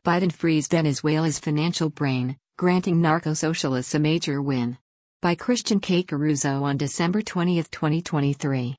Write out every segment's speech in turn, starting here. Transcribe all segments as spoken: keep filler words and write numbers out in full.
Biden frees Venezuela's financial brain, granting narco-socialists a major win. By Christian K. Caruso on December twentieth, twenty twenty-three.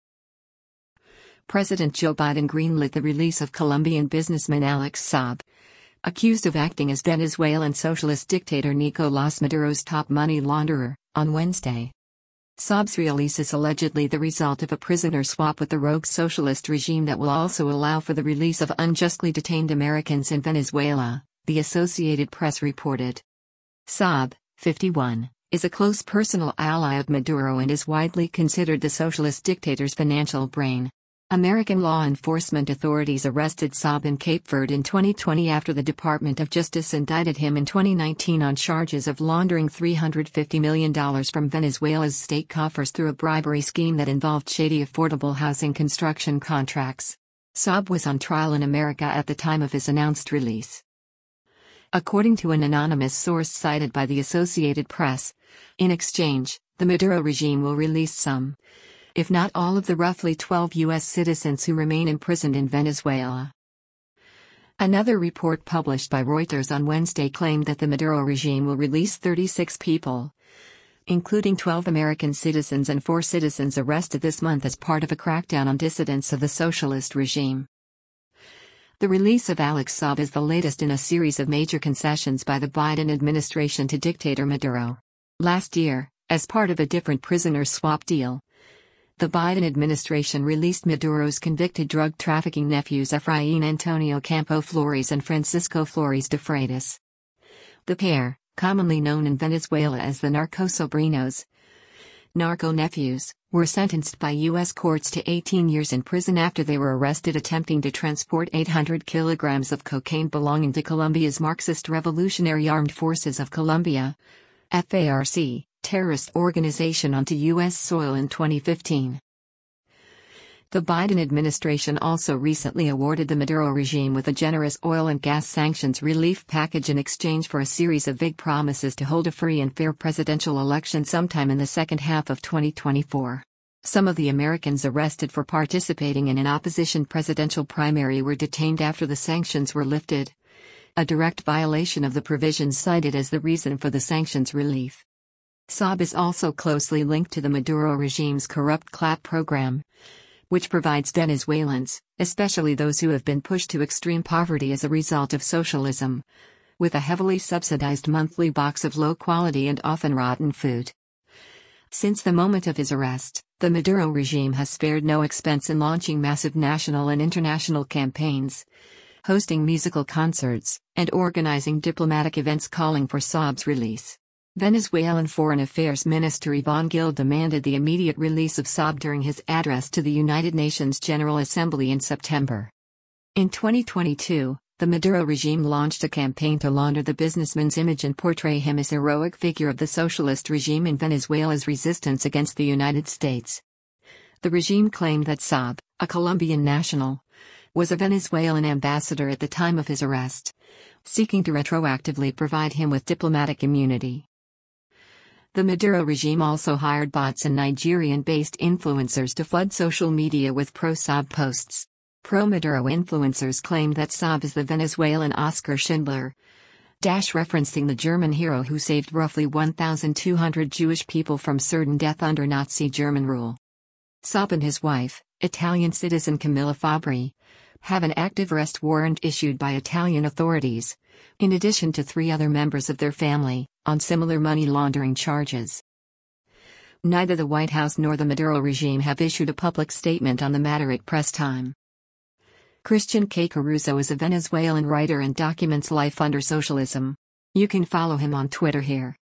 President Joe Biden greenlit the release of Colombian businessman Alex Saab, accused of acting as Venezuelan socialist dictator Nicolás Maduro's top money launderer, on Wednesday. Saab's release is allegedly the result of a prisoner swap with the rogue socialist regime that will also allow for the release of unjustly detained Americans in Venezuela, the Associated Press reported. Saab, fifty-one, is a close personal ally of Maduro and is widely considered the socialist dictator's financial brain. American law enforcement authorities arrested Saab in Cape Verde in twenty twenty after the Department of Justice indicted him in twenty nineteen on charges of laundering three hundred fifty million dollars from Venezuela's state coffers through a bribery scheme that involved shady affordable housing construction contracts. Saab was on trial in America at the time of his announced release. According to an anonymous source cited by the Associated Press, in exchange, the Maduro regime will release some, if not all of the roughly twelve U S citizens who remain imprisoned in Venezuela. Another report published by Reuters on Wednesday claimed that the Maduro regime will release thirty-six people, including twelve American citizens and four citizens arrested this month as part of a crackdown on dissidents of the socialist regime. The release of Alex Saab is the latest in a series of major concessions by the Biden administration to dictator Maduro. Last year, as part of a different prisoner swap deal, the Biden administration released Maduro's convicted drug trafficking nephews Efrain Antonio Campo Flores and Francisco Flores de Freitas. The pair, commonly known in Venezuela as the narco-sobrinos, narco-nephews, were sentenced by U S courts to eighteen years in prison after they were arrested attempting to transport eight hundred kilograms of cocaine belonging to Colombia's Marxist Revolutionary Armed Forces of Colombia, F A R C, terrorist organization onto U S soil in twenty fifteen. The Biden administration also recently awarded the Maduro regime with a generous oil and gas sanctions relief package in exchange for a series of vague promises to hold a free and fair presidential election sometime in the second half of twenty twenty-four. Some of the Americans arrested for participating in an opposition presidential primary were detained after the sanctions were lifted, a direct violation of the provisions cited as the reason for the sanctions relief. Saab is also closely linked to the Maduro regime's corrupt clap program, which provides Venezuelans, especially those who have been pushed to extreme poverty as a result of socialism, with a heavily subsidized monthly box of low-quality and often rotten food. Since the moment of his arrest, the Maduro regime has spared no expense in launching massive national and international campaigns, hosting musical concerts, and organizing diplomatic events calling for Saab's release. Venezuelan Foreign Affairs Minister Iván Gil demanded the immediate release of Saab during his address to the United Nations General Assembly in September. In twenty twenty-two, the Maduro regime launched a campaign to launder the businessman's image and portray him as a heroic figure of the socialist regime in Venezuela's resistance against the United States. The regime claimed that Saab, a Colombian national, was a Venezuelan ambassador at the time of his arrest, seeking to retroactively provide him with diplomatic immunity. The Maduro regime also hired bots and Nigerian-based influencers to flood social media with pro-Saab posts. Pro-Maduro influencers claimed that Saab is the Venezuelan Oskar Schindler, dash referencing the German hero who saved roughly one thousand two hundred Jewish people from certain death under Nazi German rule. Saab and his wife, Italian citizen Camilla Fabri, have an active arrest warrant issued by Italian authorities, in addition to three other members of their family, on similar money laundering charges. Neither the White House nor the Maduro regime have issued a public statement on the matter at press time. Christian K. Caruso is a Venezuelan writer and documents life under socialism. You can follow him on Twitter here.